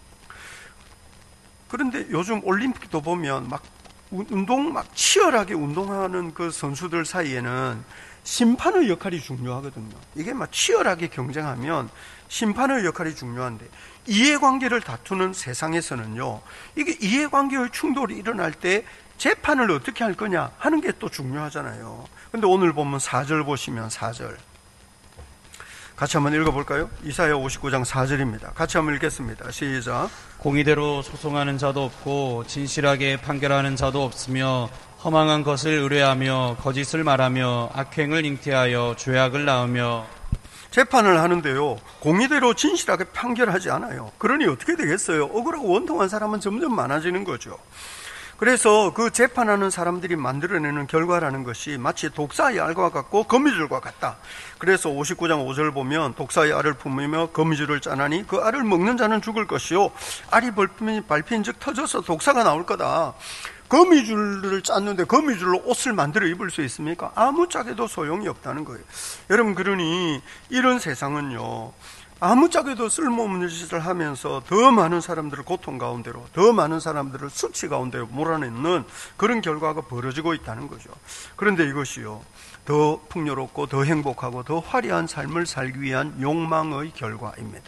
그런데 요즘 올림픽도 보면 막 운동 막 치열하게 운동하는 그 선수들 사이에는 심판의 역할이 중요하거든요. 이게 막 치열하게 경쟁하면 심판의 역할이 중요한데, 이해관계를 다투는 세상에서는요, 이게 이해관계의 충돌이 일어날 때 재판을 어떻게 할 거냐 하는 게 또 중요하잖아요. 근데 오늘 보면 사 절 보시면 사 절 같이 한번 읽어볼까요? 이사야 오십구 장 사 절입니다. 같이 한번 읽겠습니다. 시작. 공의대로 소송하는 자도 없고 진실하게 판결하는 자도 없으며 허망한 것을 의뢰하며 거짓을 말하며 악행을 잉태하여 죄악을 낳으며. 재판을 하는데요, 공의대로 진실하게 판결하지 않아요. 그러니 어떻게 되겠어요? 억울하고 원통한 사람은 점점 많아지는 거죠. 그래서 그 재판하는 사람들이 만들어내는 결과라는 것이 마치 독사의 알과 같고 거미줄과 같다. 그래서 오십구 장 오 절 보면 독사의 알을 품으며 거미줄을 짜나니 그 알을 먹는 자는 죽을 것이요 알이 밟힌 즉 터져서 독사가 나올 거다. 거미줄을 짰는데 거미줄로 옷을 만들어 입을 수 있습니까? 아무 짝에도 소용이 없다는 거예요. 여러분, 그러니 이런 세상은요, 아무 짝에도 쓸모없는 짓을 하면서 더 많은 사람들을 고통 가운데로, 더 많은 사람들을 수치 가운데로 몰아넣는 그런 결과가 벌어지고 있다는 거죠. 그런데 이것이요, 더 풍요롭고 더 행복하고 더 화려한 삶을 살기 위한 욕망의 결과입니다.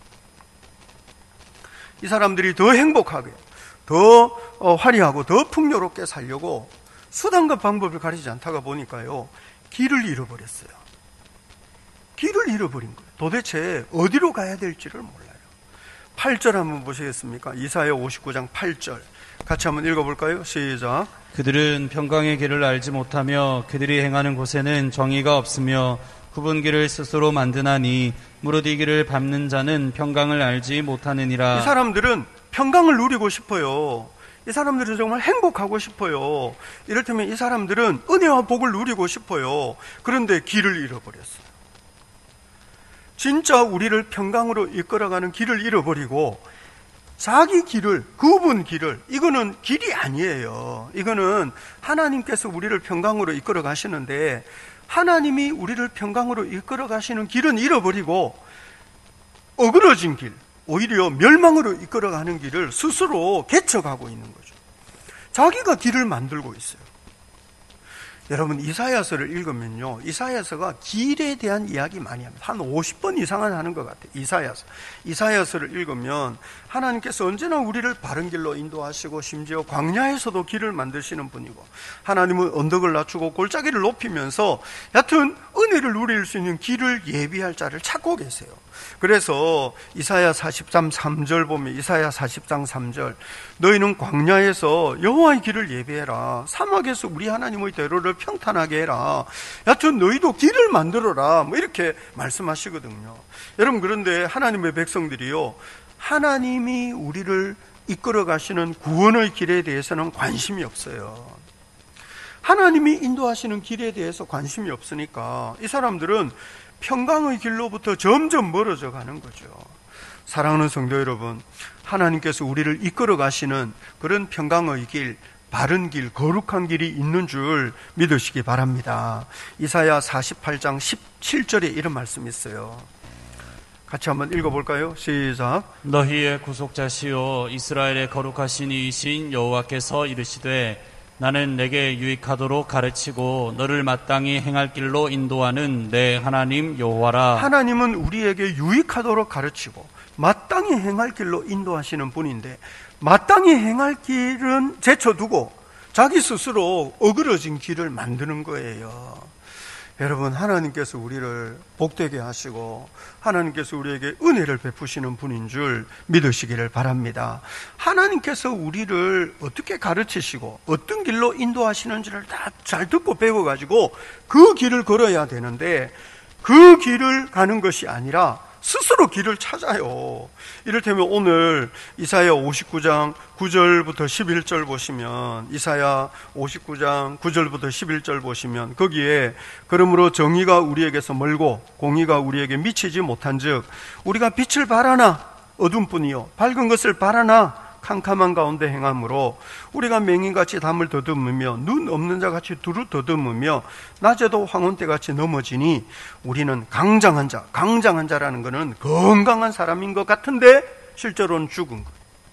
이 사람들이 더 행복하게, 더 화려하고 더 풍요롭게 살려고 수단과 방법을 가리지 않다가 보니까요, 길을 잃어버렸어요. 길을 잃어버린 거예요. 도대체 어디로 가야 될지를 몰라요. 팔 절 한번 보시겠습니까? 이사야 오십구 장 팔 절 같이 한번 읽어볼까요? 시작. 그들은 평강의 길을 알지 못하며 그들이 행하는 곳에는 정의가 없으며 굽은 길을 스스로 만드나니 무릇 이 길을 밟는 자는 평강을 알지 못하느니라. 이 사람들은 평강을 누리고 싶어요. 이 사람들은 정말 행복하고 싶어요. 이를테면 이 사람들은 은혜와 복을 누리고 싶어요. 그런데 길을 잃어버렸어요. 진짜 우리를 평강으로 이끌어가는 길을 잃어버리고 자기 길을, 굽은 길을, 이거는 길이 아니에요. 이거는 하나님께서 우리를 평강으로 이끌어 가시는데 하나님이 우리를 평강으로 이끌어 가시는 길은 잃어버리고 어그러진 길, 오히려 멸망으로 이끌어가는 길을 스스로 개척하고 있는 거죠. 자기가 길을 만들고 있어요. 여러분, 이사야서를 읽으면요, 이사야서가 길에 대한 이야기 많이 합니다. 한 오십 번 이상은 하는 것 같아요. 이사야서. 이사야서를 읽으면 하나님께서 언제나 우리를 바른 길로 인도하시고 심지어 광야에서도 길을 만드시는 분이고, 하나님은 언덕을 낮추고 골짜기를 높이면서 여하튼 은혜를 누릴 수 있는 길을 예비할 자를 찾고 계세요. 그래서 이사야 사십 장 삼 절 보면, 이사야 사십 장 삼 절 너희는 광야에서 여호와의 길을 예비해라, 사막에서 우리 하나님의 대로를 평탄하게 해라, 여하튼 너희도 길을 만들어라, 뭐 이렇게 말씀하시거든요. 여러분, 그런데 하나님의 백성들이요, 하나님이 우리를 이끌어 가시는 구원의 길에 대해서는 관심이 없어요. 하나님이 인도하시는 길에 대해서 관심이 없으니까 이 사람들은 평강의 길로부터 점점 멀어져 가는 거죠. 사랑하는 성도 여러분, 하나님께서 우리를 이끌어 가시는 그런 평강의 길, 바른 길, 거룩한 길이 있는 줄 믿으시기 바랍니다. 이사야 사십팔 장 십칠 절에 이런 말씀이 있어요. 같이 한번 읽어볼까요? 시작. 너희의 구속자시요 이스라엘의 거룩하신 이이신 여호와께서 이르시되 나는 내게 유익하도록 가르치고 너를 마땅히 행할 길로 인도하는 내 하나님 여호와라. 하나님은 우리에게 유익하도록 가르치고 마땅히 행할 길로 인도하시는 분인데, 마땅히 행할 길은 제쳐두고 자기 스스로 어그러진 길을 만드는 거예요. 여러분, 하나님께서 우리를 복되게 하시고 하나님께서 우리에게 은혜를 베푸시는 분인 줄 믿으시기를 바랍니다. 하나님께서 우리를 어떻게 가르치시고 어떤 길로 인도하시는지를 다 잘 듣고 배워가지고 그 길을 걸어야 되는데, 그 길을 가는 것이 아니라 스스로 길을 찾아요. 이를테면 오늘 이사야 오십구 장 구 절부터 십일 절 보시면, 이사야 오십구 장 구 절부터 십일 절 보시면 거기에 그러므로 정의가 우리에게서 멀고 공의가 우리에게 미치지 못한즉 우리가 빛을 바라나 어둠뿐이요 밝은 것을 바라나 캄캄한 가운데 행함으로 우리가 맹인같이 담을 더듬으며 눈 없는 자같이 두루 더듬으며 낮에도 황혼때같이 넘어지니 우리는 강장한 자, 강장한 자라는 것은 건강한 사람인 것 같은데 실제로는 죽은 것.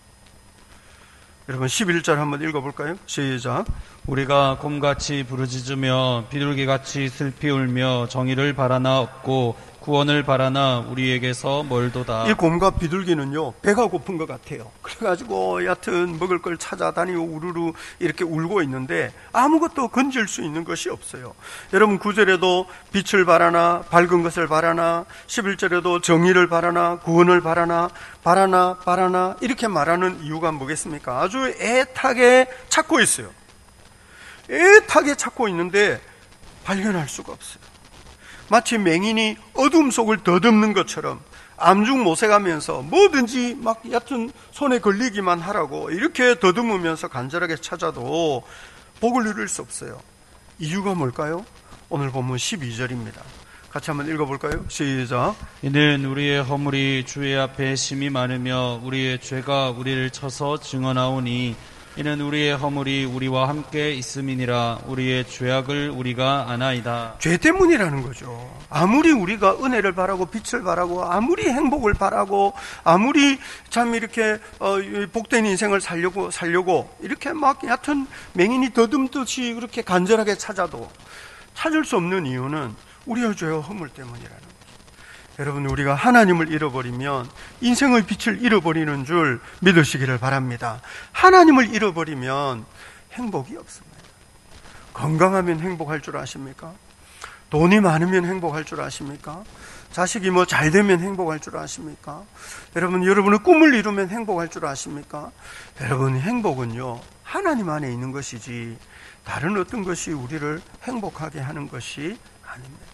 여러분, 십일 절 한번 읽어볼까요? 시작. 우리가 곰같이 부르짖으며 비둘기같이 슬피 울며 정의를 바라나 없고 구원을 바라나 우리에게서 멀도다. 이 곰과 비둘기는요, 배가 고픈 것 같아요. 그래가지고 여하튼 먹을 걸 찾아다니고 우르르 이렇게 울고 있는데 아무것도 건질 수 있는 것이 없어요. 여러분, 구 절에도 빛을 바라나 밝은 것을 바라나, 십일 절에도 정의를 바라나 구원을 바라나 바라나 바라나 이렇게 말하는 이유가 뭐겠습니까? 아주 애타게 찾고 있어요. 애타게 찾고 있는데 발견할 수가 없어요. 마치 맹인이 어둠 속을 더듬는 것처럼 암중모색하면서 뭐든지 막 얕은 손에 걸리기만 하라고 이렇게 더듬으면서 간절하게 찾아도 복을 누릴 수 없어요. 이유가 뭘까요? 오늘 본문 십이 절입니다. 같이 한번 읽어볼까요? 시작. 이는 우리의 허물이 주의 앞에 심히 많으며 우리의 죄가 우리를 쳐서 증언하오니 이는 우리의 허물이 우리와 함께 있음이니라. 우리의 죄악을 우리가 아나이다. 죄 때문이라는 거죠. 아무리 우리가 은혜를 바라고 빛을 바라고 아무리 행복을 바라고 아무리 참 이렇게 어, 복된 인생을 살려고 살려고 이렇게 막 얕은 맹인이 더듬듯이 그렇게 간절하게 찾아도 찾을 수 없는 이유는 우리의 죄와 허물 때문이라는 거죠. 여러분, 우리가 하나님을 잃어버리면 인생의 빛을 잃어버리는 줄 믿으시기를 바랍니다. 하나님을 잃어버리면 행복이 없습니다. 건강하면 행복할 줄 아십니까? 돈이 많으면 행복할 줄 아십니까? 자식이 뭐 잘 되면 행복할 줄 아십니까? 여러분, 여러분의 꿈을 이루면 행복할 줄 아십니까? 여러분, 행복은요, 하나님 안에 있는 것이지 다른 어떤 것이 우리를 행복하게 하는 것이 아닙니다.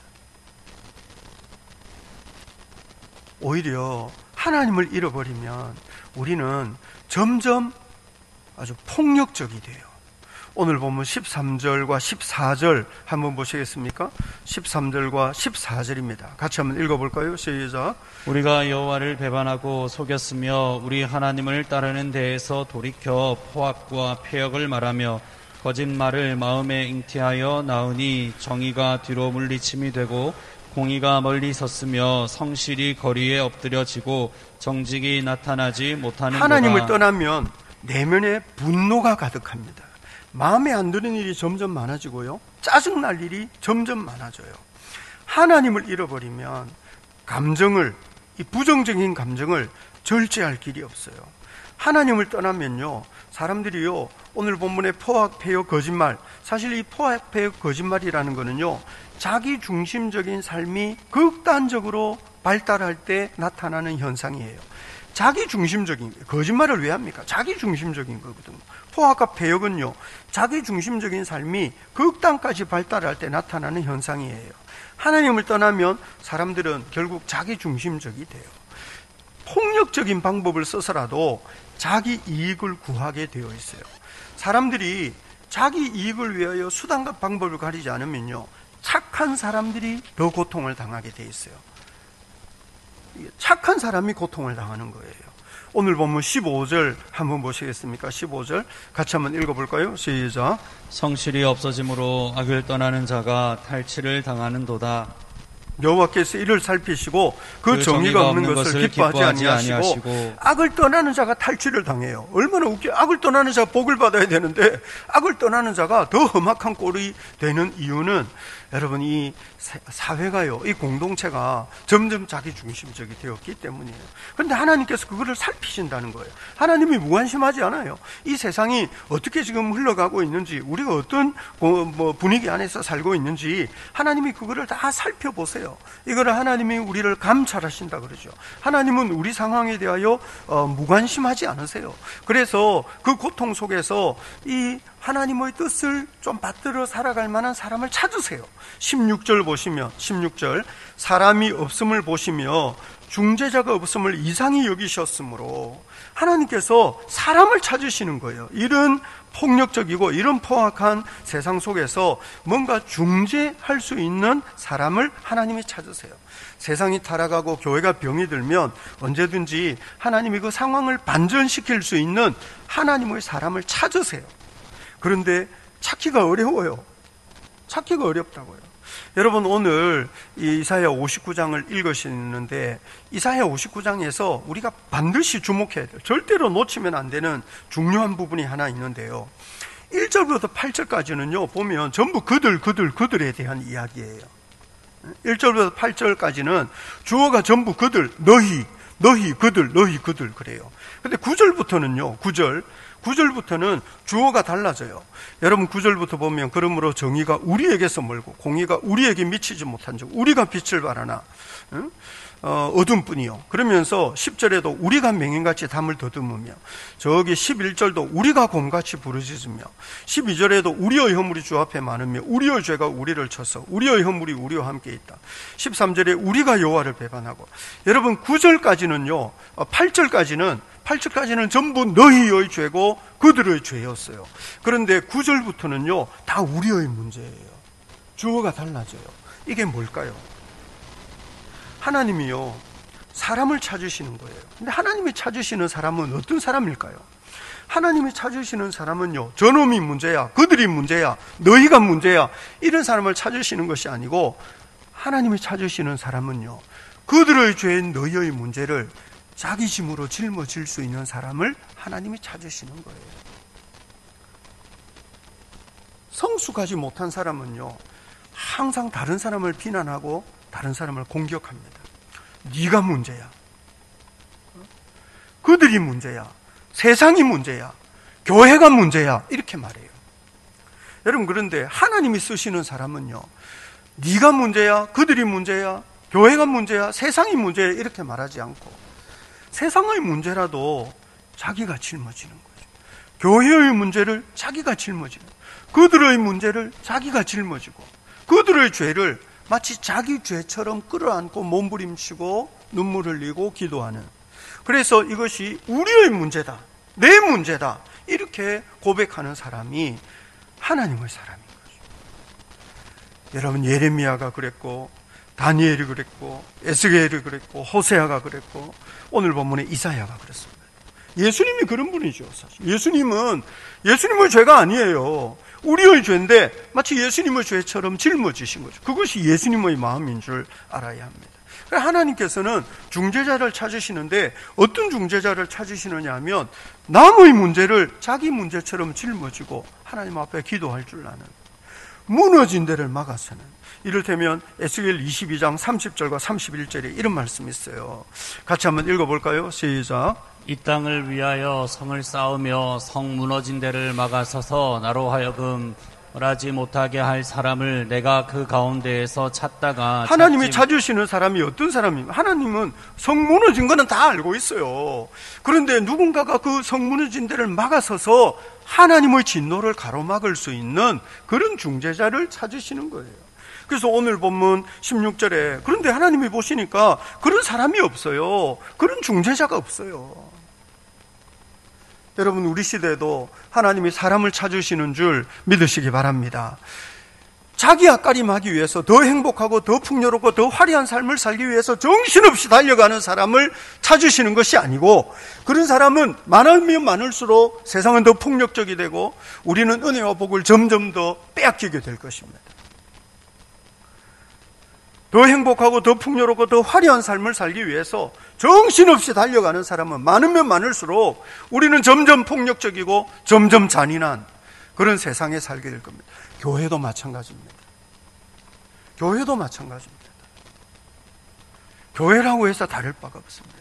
오히려 하나님을 잃어버리면 우리는 점점 아주 폭력적이 돼요. 오늘 보면 십삼 절과 십사 절 한번 보시겠습니까? 십삼 절과 십사 절입니다. 같이 한번 읽어볼까요? 시작. 우리가 여호와를 배반하고 속였으며 우리 하나님을 따르는 데에서 돌이켜 포악과 폐역을 말하며 거짓말을 마음에 잉태하여 나으니 정의가 뒤로 물리침이 되고 공의가 멀리 섰으며 성실이 거리에 엎드려지고 정직이 나타나지 못하는 하나님을 거라. 떠나면 내면에 분노가 가득합니다. 마음에 안 드는 일이 점점 많아지고요, 짜증날 일이 점점 많아져요. 하나님을 잃어버리면 감정을, 이 부정적인 감정을 절제할 길이 없어요. 하나님을 떠나면요, 사람들이요, 오늘 본문의 포악, 폐역, 거짓말, 사실 이 포악, 폐역, 거짓말이라는 거는요, 자기 중심적인 삶이 극단적으로 발달할 때 나타나는 현상이에요. 자기 중심적인, 거짓말을 왜 합니까? 자기 중심적인 거거든요. 포악과 폐역은요, 자기 중심적인 삶이 극단까지 발달할 때 나타나는 현상이에요. 하나님을 떠나면 사람들은 결국 자기 중심적이 돼요. 폭력적인 방법을 써서라도 자기 이익을 구하게 되어 있어요. 사람들이 자기 이익을 위하여 수단과 방법을 가리지 않으면요, 착한 사람들이 더 고통을 당하게 돼 있어요. 착한 사람이 고통을 당하는 거예요. 오늘 보면 십오 절 한번 보시겠습니까? 십오 절 같이 한번 읽어볼까요? 시작. 성실이 없어짐으로 악을 떠나는 자가 탈취를 당하는도다. 여호와께서 이를 살피시고 그, 그 정의가 없는 것을, 것을 기뻐하지, 기뻐하지 아니하시고, 아니하시고 악을 떠나는 자가 탈취를 당해요. 얼마나 웃겨. 악을 떠나는 자가 복을 받아야 되는데 악을 떠나는 자가 더 험악한 꼴이 되는 이유는 여러분, 이 사회가요, 이 공동체가 점점 자기 중심적이 되었기 때문이에요. 그런데 하나님께서 그거를 살피신다는 거예요. 하나님이 무관심하지 않아요. 이 세상이 어떻게 지금 흘러가고 있는지, 우리가 어떤 뭐 분위기 안에서 살고 있는지 하나님이 그거를 다 살펴보세요. 이거를 하나님이 우리를 감찰하신다 그러죠. 하나님은 우리 상황에 대하여 어, 무관심하지 않으세요. 그래서 그 고통 속에서 이 하나님의 뜻을 좀 받들어 살아갈 만한 사람을 찾으세요. 십육 절 보시면, 십육 절, 사람이 없음을 보시며 중재자가 없음을 이상히 여기셨으므로, 하나님께서 사람을 찾으시는 거예요. 이런 폭력적이고 이런 포악한 세상 속에서 뭔가 중재할 수 있는 사람을 하나님이 찾으세요. 세상이 타락하고 교회가 병이 들면 언제든지 하나님이 그 상황을 반전시킬 수 있는 하나님의 사람을 찾으세요. 그런데 찾기가 어려워요. 찾기가 어렵다고요. 여러분, 오늘 이 이사야 오십구 장을 읽으시는데, 이사야 오십구 장에서 우리가 반드시 주목해야 돼요. 절대로 놓치면 안 되는 중요한 부분이 하나 있는데요, 일 절부터 팔 절까지는요 보면 전부 그들 그들 그들에 대한 이야기예요. 일 절부터 팔 절까지는 주어가 전부 그들, 너희 너희 그들 너희 그들 그래요. 근데 구 절부터는요, 구 절 구 절부터는 주어가 달라져요. 여러분, 구 절부터 보면, 그러므로 정의가 우리에게서 멀고 공의가 우리에게 미치지 못한 적, 우리가 빛을 발하나 응? 어, 어둠뿐이요. 그러면서 십 절에도 우리가 맹인같이 담을 더듬으며, 저기 십일 절도 우리가 곰같이 부르짖으며, 십이 절에도 우리의 허물이 주 앞에 많으며 우리의 죄가 우리를 쳐서 우리의 허물이 우리와 함께 있다. 십삼 절에 우리가 여호와를 배반하고. 여러분, 구 절까지는요, 팔 절까지는 팔 절까지는 전부 너희의 죄고 그들의 죄였어요. 그런데 구 절부터는요 다 우리의 문제예요. 주어가 달라져요. 이게 뭘까요? 하나님이요 사람을 찾으시는 거예요. 근데 하나님이 찾으시는 사람은 어떤 사람일까요? 하나님이 찾으시는 사람은요, 저놈이 문제야, 그들이 문제야, 너희가 문제야, 이런 사람을 찾으시는 것이 아니고, 하나님이 찾으시는 사람은요, 그들의 죄인 너희의 문제를 자기 짐으로 짊어질 수 있는 사람을 하나님이 찾으시는 거예요. 성숙하지 못한 사람은요, 항상 다른 사람을 비난하고 다른 사람을 공격합니다. 네가 문제야, 그들이 문제야, 세상이 문제야, 교회가 문제야, 이렇게 말해요. 여러분, 그런데 하나님이 쓰시는 사람은요, 네가 문제야, 그들이 문제야, 교회가 문제야, 세상이 문제야, 이렇게 말하지 않고 세상의 문제라도 자기가 짊어지는 거죠. 교회의 문제를 자기가 짊어지는, 그들의 문제를 자기가 짊어지고, 그들의 죄를 마치 자기 죄처럼 끌어안고 몸부림치고 눈물 흘리고 기도하는, 그래서 이것이 우리의 문제다, 내 문제다, 이렇게 고백하는 사람이 하나님의 사람인 거죠. 여러분, 예레미야가 그랬고, 다니엘이 그랬고, 에스겔이 그랬고, 호세아가 그랬고, 오늘 본문에 이사야가 그랬습니다. 예수님이 그런 분이죠. 사실 예수님은 예수님의 죄가 아니에요. 우리의 죄인데 마치 예수님의 죄처럼 짊어지신 거죠. 그것이 예수님의 마음인 줄 알아야 합니다. 하나님께서는 중재자를 찾으시는데, 어떤 중재자를 찾으시느냐 하면, 남의 문제를 자기 문제처럼 짊어지고 하나님 앞에 기도할 줄 아는, 무너진 데를 막아서는, 이를테면 에스겔 이십이 장 삼십 절과 삼십일 절에 이런 말씀이 있어요. 같이 한번 읽어볼까요? 시작. 이 땅을 위하여 성을 쌓으며 성 무너진 데를 막아서서 나로 하여금 말하지 못하게 할 사람을 내가 그 가운데에서 찾다가, 하나님이 찾지... 찾으시는 사람이 어떤 사람입니까? 하나님은 성 무너진 거는 다 알고 있어요. 그런데 누군가가 그 성 무너진 데를 막아서서 하나님의 진노를 가로막을 수 있는 그런 중재자를 찾으시는 거예요. 그래서 오늘 본문 십육 절에, 그런데 하나님이 보시니까 그런 사람이 없어요. 그런 중재자가 없어요. 여러분, 우리 시대에도 하나님이 사람을 찾으시는 줄 믿으시기 바랍니다. 자기 앞가림하기 위해서 더 행복하고 더 풍요롭고 더 화려한 삶을 살기 위해서 정신없이 달려가는 사람을 찾으시는 것이 아니고, 그런 사람은 많으면 많을수록 세상은 더 폭력적이 되고 우리는 은혜와 복을 점점 더 빼앗기게 될 것입니다. 더 행복하고 더 풍요롭고 더 화려한 삶을 살기 위해서 정신없이 달려가는 사람은 많으면 많을수록 우리는 점점 폭력적이고 점점 잔인한 그런 세상에 살게 될 겁니다. 교회도 마찬가지입니다. 교회도 마찬가지입니다. 교회라고 해서 다를 바가 없습니다.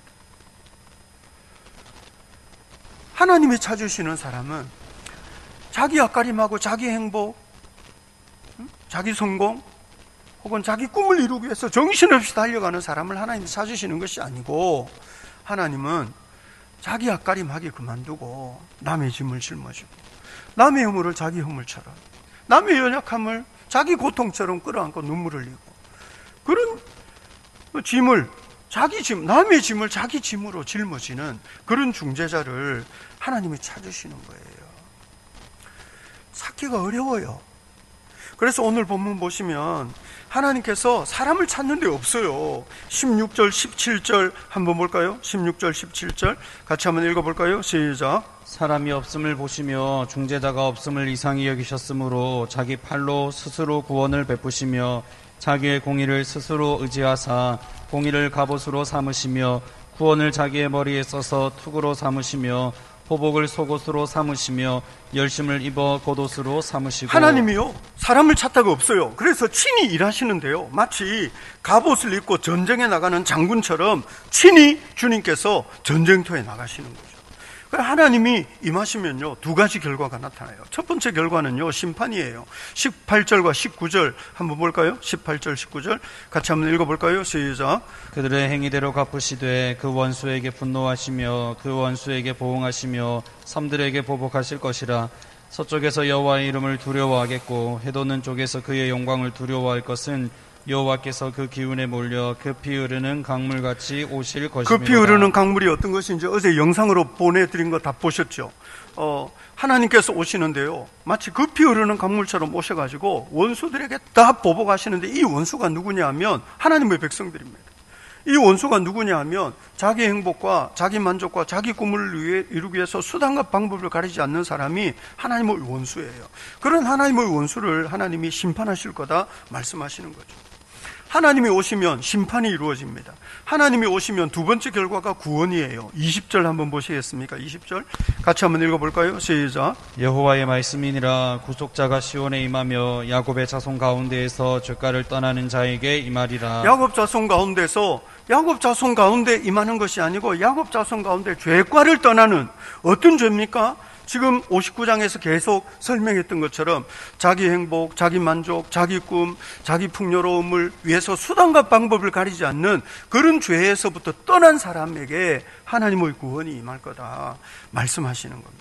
하나님이 찾으시는 사람은 자기 앞가림하고 자기 행복, 자기 성공, 혹은 자기 꿈을 이루기 위해서 정신없이 달려가는 사람을 하나님이 찾으시는 것이 아니고, 하나님은 자기 앞가림하기 그만두고 남의 짐을 짊어지고 남의 허물을 자기 허물처럼, 남의 연약함을 자기 고통처럼 끌어안고 눈물을 흘리고, 그런 짐을 자기 짐, 남의 짐을 자기 짐으로 짊어지는 그런 중재자를 하나님이 찾으시는 거예요. 찾기가 어려워요. 그래서 오늘 본문 보시면 하나님께서 사람을 찾는 데 없어요. 십육 절, 십칠 절 한번 볼까요? 십육 절, 십칠 절 같이 한번 읽어볼까요? 시작. 사람이 없음을 보시며 중재자가 없음을 이상히 여기셨으므로 자기 팔로 스스로 구원을 베푸시며 자기의 공의를 스스로 의지하사 공의를 갑옷으로 삼으시며 구원을 자기의 머리에 써서 투구로 삼으시며 보복을 속옷으로 삼으시며 열심을 입어 겉옷으로 삼으시고. 하나님이요, 사람을 찾다가 없어요. 그래서 친히 일하시는데요, 마치 갑옷을 입고 전쟁에 나가는 장군처럼 친히 주님께서 전쟁터에 나가시는 거죠. 하나님이 임하시면요, 두 가지 결과가 나타나요. 첫 번째 결과는요, 심판이에요. 십팔 절과 십구 절 한번 볼까요? 십팔 절, 십구 절 같이 한번 읽어볼까요? 시작. 그들의 행위대로 갚으시되 그 원수에게 분노하시며 그 원수에게 보응하시며 섬들에게 보복하실 것이라. 서쪽에서 여호와의 이름을 두려워하겠고 해돋는 쪽에서 그의 영광을 두려워할 것은 여호와께서 그 기운에 몰려 급히 흐르는 강물같이 오실 것입니다. 급히 흐르는 강물이 어떤 것인지 어제 영상으로 보내드린 거 다 보셨죠? 어, 하나님께서 오시는데요, 마치 급히 흐르는 강물처럼 오셔가지고 원수들에게 다 보복하시는데, 이 원수가 누구냐 하면 하나님의 백성들입니다. 이 원수가 누구냐 하면 자기 행복과 자기 만족과 자기 꿈을 이루기 위해서 수단과 방법을 가리지 않는 사람이 하나님의 원수예요. 그런 하나님의 원수를 하나님이 심판하실 거다 말씀하시는 거죠. 하나님이 오시면 심판이 이루어집니다. 하나님이 오시면 두 번째 결과가 구원이에요. 이십 절 한번 보시겠습니까? 이십 절 같이 한번 읽어볼까요? 시작. 여호와의 말씀이니라. 구속자가 시온에 임하며 야곱의 자손 가운데에서 죄가를 떠나는 자에게 임하리라. 야곱 자손 가운데서, 야곱 자손 가운데 임하는 것이 아니고 야곱 자손 가운데 죄과를 떠나는, 어떤 죄입니까? 지금 오십구 장에서 계속 설명했던 것처럼 자기 행복, 자기 만족, 자기 꿈, 자기 풍요로움을 위해서 수단과 방법을 가리지 않는 그런 죄에서부터 떠난 사람에게 하나님의 구원이 임할 거다 말씀하시는 겁니다.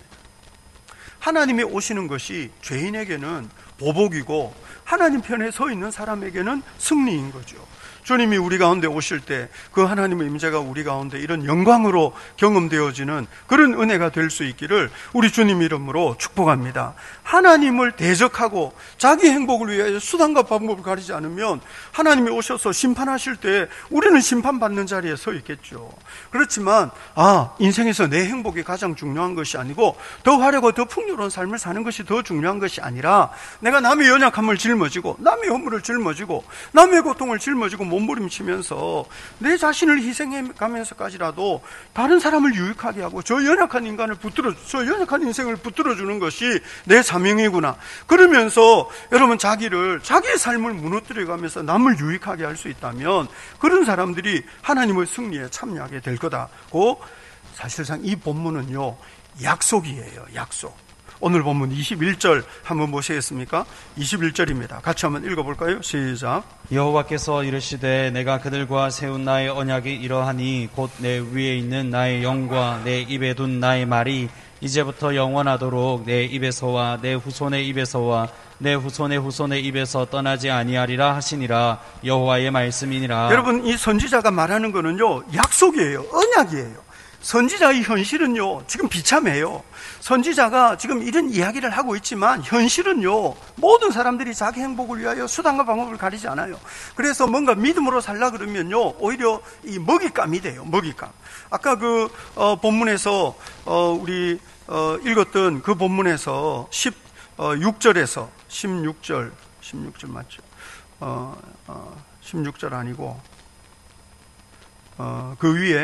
하나님이 오시는 것이 죄인에게는 보복이고 하나님 편에 서 있는 사람에게는 승리인 거죠. 주님이 우리 가운데 오실 때 그 하나님의 임재가 우리 가운데 이런 영광으로 경험되어지는 그런 은혜가 될 수 있기를 우리 주님 이름으로 축복합니다. 하나님을 대적하고 자기 행복을 위해 수단과 방법을 가리지 않으면 하나님이 오셔서 심판하실 때 우리는 심판받는 자리에 서 있겠죠. 그렇지만 아, 인생에서 내 행복이 가장 중요한 것이 아니고 더 화려하고 더 풍요로운 삶을 사는 것이 더 중요한 것이 아니라, 내가 남의 연약함을 짊어지고 남의 허물을 짊어지고 남의 고통을 짊어지고 몸부림치면서 내 자신을 희생해가면서까지라도 다른 사람을 유익하게 하고 저 연약한 인간을 붙들어, 저 연약한 인생을 붙들어주는 것이 내 사명이구나. 그러면서 여러분 자기를, 자기의 삶을 무너뜨려가면서 남을 유익하게 할 수 있다면 그런 사람들이 하나님의 승리에 참여하게 될 거다고, 사실상 이 본문은요, 약속이에요. 약속. 오늘 본문 이십일 절 한번 보시겠습니까? 이십일 절입니다. 같이 한번 읽어볼까요? 시작. 여호와께서 이르시되 내가 그들과 세운 나의 언약이 이러하니 곧 내 위에 있는 나의 영과 내 입에 둔 나의 말이 이제부터 영원하도록 내 입에서와 내 후손의 입에서와 내 후손의 후손의 입에서 떠나지 아니하리라 하시니라. 여호와의 말씀이니라. 여러분, 이 선지자가 말하는 거는요, 약속이에요. 언약이에요. 선지자의 현실은요, 지금 비참해요. 선지자가 지금 이런 이야기를 하고 있지만 현실은요, 모든 사람들이 자기 행복을 위하여 수단과 방법을 가리지 않아요. 그래서 뭔가 믿음으로 살라 그러면요, 오히려 이 먹잇감이 돼요. 먹잇감. 아까 그 어, 본문에서 어, 우리 어, 읽었던 그 본문에서 십육 절에서 십육 절, 십육 절 맞죠? 어, 어, 십육 절 아니고 어, 그 위에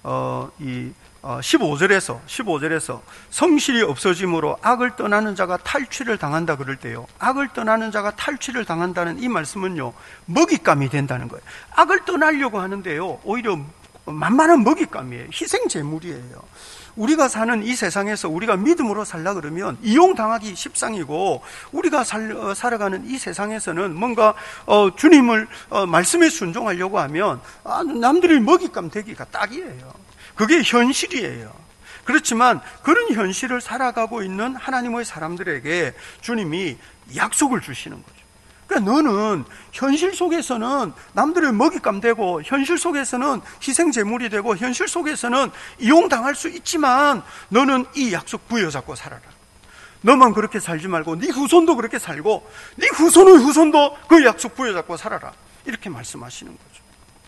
어, 이 어, 십오 절에서 십오 절에서 성실이 없어짐으로 악을 떠나는 자가 탈취를 당한다 그럴 때요, 악을 떠나는 자가 탈취를 당한다는 이 말씀은요, 먹잇감이 된다는 거예요. 악을 떠나려고 하는데요, 오히려 만만한 먹잇감이에요. 희생 제물이에요. 우리가 사는 이 세상에서 우리가 믿음으로 살라 그러면 이용당하기 십상이고, 우리가 살, 어, 살아가는 이 세상에서는 뭔가 어, 주님을 어, 말씀에 순종하려고 하면 아, 남들이 먹잇감 되기가 딱이에요. 그게 현실이에요. 그렇지만 그런 현실을 살아가고 있는 하나님의 사람들에게 주님이 약속을 주시는 거죠. 그러니까 너는 현실 속에서는 남들의 먹잇감 되고, 현실 속에서는 희생제물이 되고, 현실 속에서는 이용당할 수 있지만 너는 이 약속 부여잡고 살아라. 너만 그렇게 살지 말고 네 후손도 그렇게 살고, 네 후손의 후손도 그 약속 부여잡고 살아라. 이렇게 말씀하시는 거죠.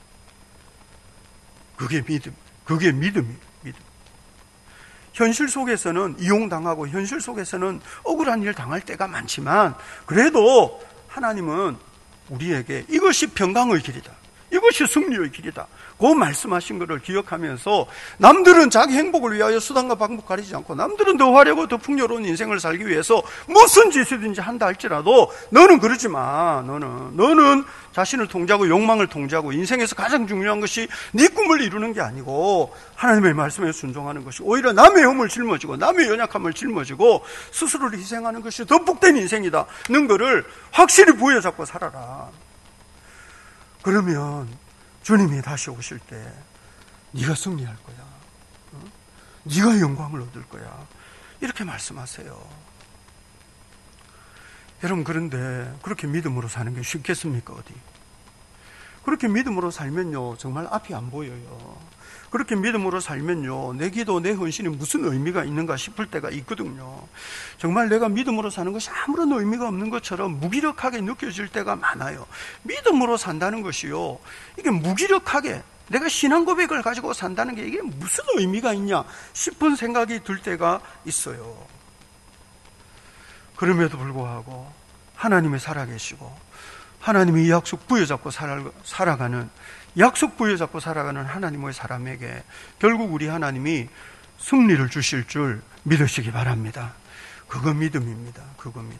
그게 믿음. 그게 믿음이에요. 믿음. 현실 속에서는 이용당하고, 현실 속에서는 억울한 일 당할 때가 많지만, 그래도 하나님은 우리에게 이것이 평강의 길이다, 이것이 승리의 길이다, 그 말씀하신 것을 기억하면서 남들은 자기 행복을 위하여 수단과 방법 가리지 않고, 남들은 더 화려하고 더 풍요로운 인생을 살기 위해서 무슨 짓이든지 한다 할지라도 너는 그러지 마. 너는 너는 자신을 통제하고 욕망을 통제하고, 인생에서 가장 중요한 것이 네 꿈을 이루는 게 아니고 하나님의 말씀에 순종하는 것이, 오히려 남의 험을 짊어지고 남의 연약함을 짊어지고 스스로를 희생하는 것이 더 복된 인생이다 는 것을 확실히 부여잡고 살아라. 그러면 주님이 다시 오실 때 네가 승리할 거야. 어? 네가 영광을 얻을 거야. 이렇게 말씀하세요. 여러분, 그런데 그렇게 믿음으로 사는 게 쉽겠습니까? 어디? 그렇게 믿음으로 살면요, 정말 앞이 안 보여요. 그렇게 믿음으로 살면요, 내 기도, 내 헌신이 무슨 의미가 있는가 싶을 때가 있거든요. 정말 내가 믿음으로 사는 것이 아무런 의미가 없는 것처럼 무기력하게 느껴질 때가 많아요. 믿음으로 산다는 것이요, 이게 무기력하게 내가 신앙 고백을 가지고 산다는 게 이게 무슨 의미가 있냐 싶은 생각이 들 때가 있어요. 그럼에도 불구하고 하나님이 살아계시고 하나님이 이 약속 부여잡고 살아가는, 약속 부여잡고 살아가는 하나님의 사람에게 결국 우리 하나님이 승리를 주실 줄 믿으시기 바랍니다. 그거 믿음입니다. 그거 믿음.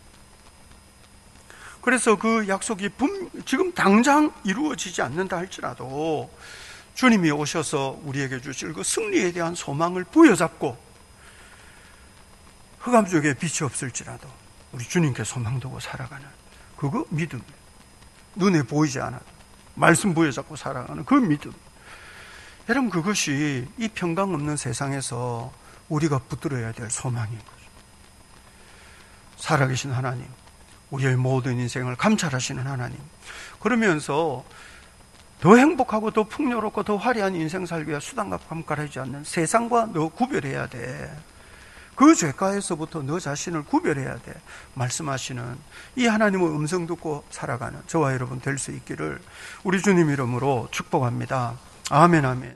그래서 그 약속이 지금 당장 이루어지지 않는다 할지라도 주님이 오셔서 우리에게 주실 그 승리에 대한 소망을 부여잡고, 흑암 속에 빛이 없을지라도 우리 주님께 소망 두고 살아가는 그거 믿음. 눈에 보이지 않아도 말씀 부여잡고 살아가는 그 믿음. 여러분, 그것이 이 평강 없는 세상에서 우리가 붙들어야 될 소망인 거죠. 살아계신 하나님, 우리의 모든 인생을 감찰하시는 하나님, 그러면서 더 행복하고 더 풍요롭고 더 화려한 인생 살기 위해 수단과 감가하지 않는 세상과 너 구별해야 돼. 그 죄가에서부터 너 자신을 구별해야 돼 말씀하시는 이 하나님의 음성 듣고 살아가는 저와 여러분 될 수 있기를 우리 주님 이름으로 축복합니다. 아멘, 아멘.